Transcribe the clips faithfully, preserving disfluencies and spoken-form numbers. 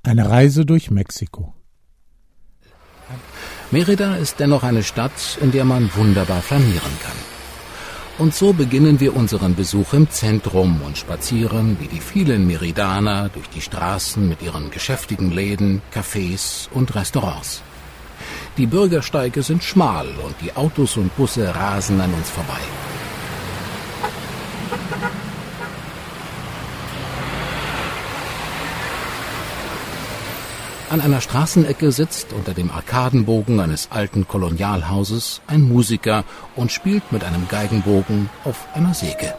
Eine Reise durch Mexiko. Mérida ist dennoch eine Stadt, in der man wunderbar flanieren kann. Und so beginnen wir unseren Besuch im Zentrum und spazieren wie die vielen Meridaner durch die Straßen mit ihren geschäftigen Läden, Cafés und Restaurants. Die Bürgersteige sind schmal und die Autos und Busse rasen an uns vorbei. An einer Straßenecke sitzt unter dem Arkadenbogen eines alten Kolonialhauses ein Musiker und spielt mit einem Geigenbogen auf einer Säge.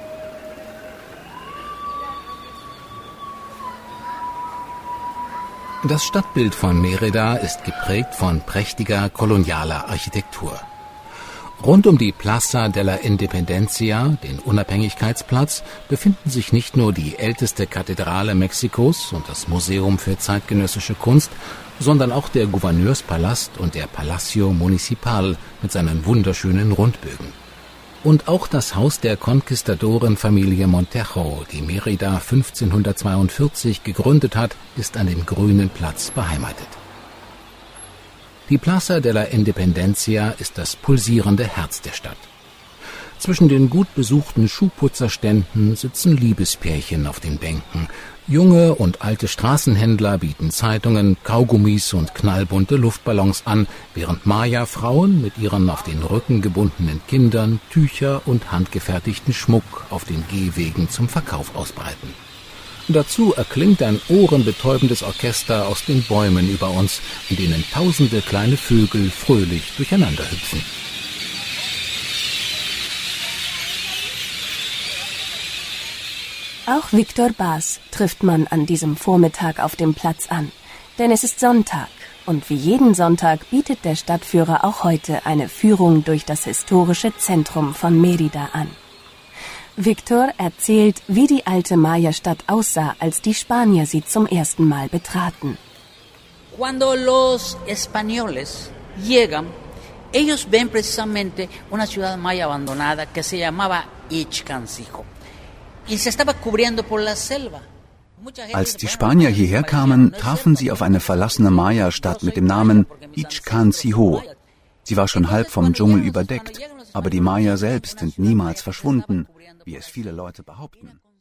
Das Stadtbild von Mérida ist geprägt von prächtiger kolonialer Architektur. Rund um die Plaza de la Independencia, den Unabhängigkeitsplatz, befinden sich nicht nur die älteste Kathedrale Mexikos und das Museum für zeitgenössische Kunst, sondern auch der Gouverneurspalast und der Palacio Municipal mit seinen wunderschönen Rundbögen. Und auch das Haus der Konquistadorenfamilie Montejo, die Mérida fünfzehnhundertzweiundvierzig gegründet hat, ist an dem grünen Platz beheimatet. Die Plaza de la Independencia ist das pulsierende Herz der Stadt. Zwischen den gut besuchten Schuhputzerständen sitzen Liebespärchen auf den Bänken. Junge und alte Straßenhändler bieten Zeitungen, Kaugummis und knallbunte Luftballons an, während Maya-Frauen mit ihren auf den Rücken gebundenen Kindern Tücher und handgefertigten Schmuck auf den Gehwegen zum Verkauf ausbreiten. Dazu erklingt ein ohrenbetäubendes Orchester aus den Bäumen über uns, in denen tausende kleine Vögel fröhlich durcheinander hüpfen. Auch Victor Bas trifft man an diesem Vormittag auf dem Platz an, denn es ist Sonntag und wie jeden Sonntag bietet der Stadtführer auch heute eine Führung durch das historische Zentrum von Mérida an. Victor erzählt, wie die alte Maya-Stadt aussah, als die Spanier sie zum ersten Mal betraten. Cuando los españoles llegan, ellos ven precisamente una ciudad maya abandonada que se llamaba Ichcancijo y se estaba cubriendo por la selva. Als die Spanier hierher kamen, trafen sie auf eine verlassene Maya-Stadt mit dem Namen Ichcancijo. Sie war schon halb vom Dschungel überdeckt, aber die Maya selbst sind niemals verschwunden, wie es viele Leute behaupten.